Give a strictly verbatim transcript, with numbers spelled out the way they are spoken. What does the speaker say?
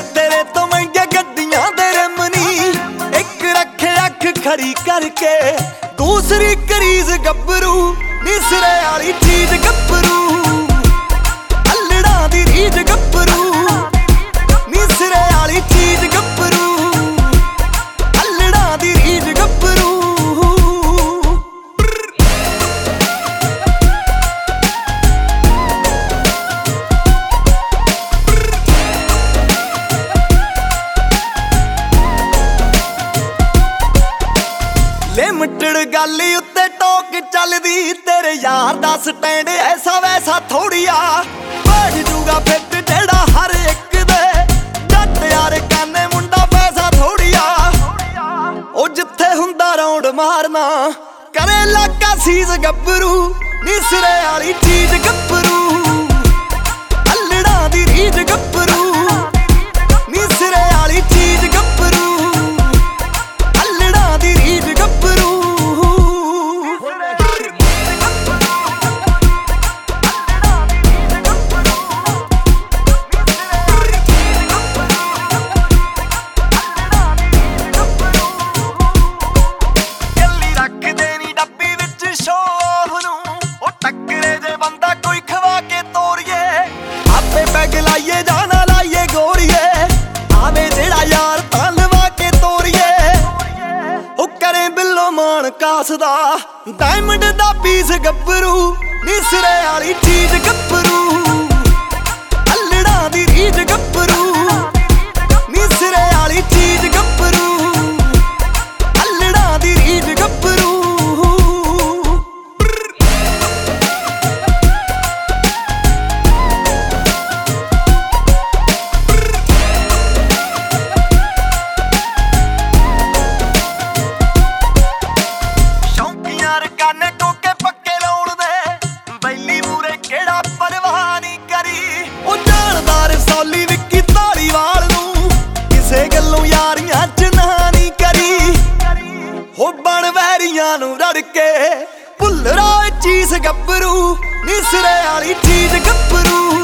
तेरे तो महंगे गड्डियां दे रमनी। एक रखे अख खड़ी करके दूसरी करीज गब्बरू नी सिरे वाली चीज गब्बरू अल्लड़ा दी रीज गब्बरू नी सिरे वाली चीज गब्बरू अल्लड़ा दी रीज गब्बरू। लिमिटेड गल उत्ते टोक चलदी तेरे यार दा स्टैंड ऐसा वैसा थोड़िया बैठ जूगा फिट जेड़ा हर एक दे जट यार काने मुंडा पैसा थोड़िया ओ जिथे हुंदा राउंड मारना करे लाका सीज गब्बरू नी सिरे वाली चीज गब्बरू अल्लड़ा दी रीज गब्बरू नी सिरे वाली चीज गब्बरू अल्लड़ा दी रीज गब्बरू। पैग लाइए जाना लाइए गोरिए आवे जेड़ा यार तालवा के तोरिए ओ करे बिल्लो मान कासदा डायमंड दा पीस गब्बरू नी सिरे वाली चीज गब्बरू अल्लड़ा दी रीज गब्बरू नी सिरे वाली चीज गब्बरू अल्लड़ा दी रीज गब्बरू। हो बन वैरियां नू रड़ के भुल्लरा चीज गब्बरू नी सिरे वाली चीज गब्बरू।